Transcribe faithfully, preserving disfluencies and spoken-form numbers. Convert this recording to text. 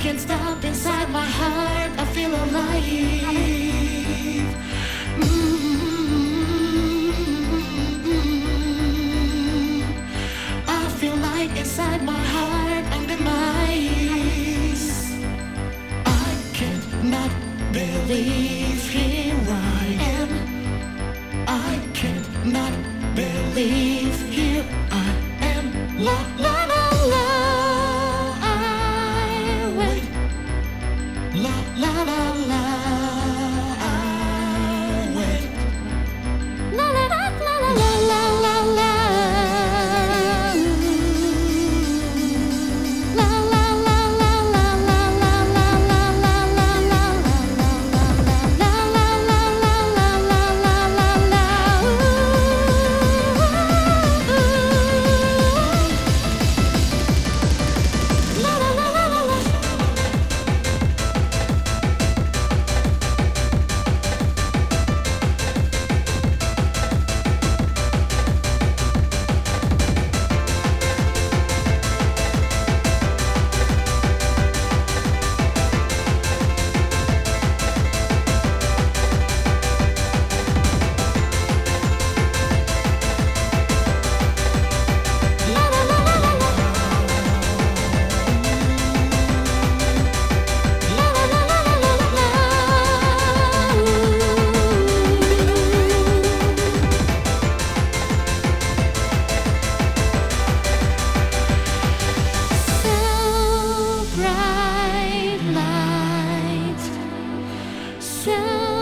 can't stop inside my heart. I feel alive. Mm-hmm. I feel light inside my heart under my eyes. I can't not believe here I am. I can't not believe here I am. La la la la. I wait. La la la la. I wait. La la la la la la la la. La la la la la la la la la la la la la la la la la la. So